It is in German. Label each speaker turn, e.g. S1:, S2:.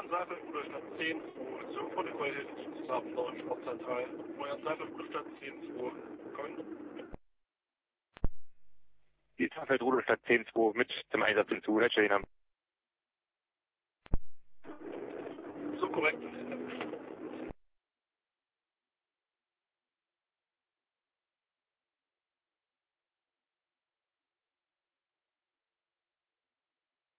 S1: Saalfeld Rudolstadt 10 2 von den Qualitätsdienst zusammen Nord Sportzentral. Feuer Saalfeld Rudolstadt 10 2. Kommen.
S2: Die Saalfeld Rudolstadt 10 2 mit dem Einsatz hinzu, Herr Schäner.
S1: So korrekt.